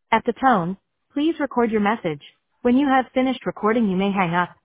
At the tone, please record your message. When you have finished recording, you may hang up.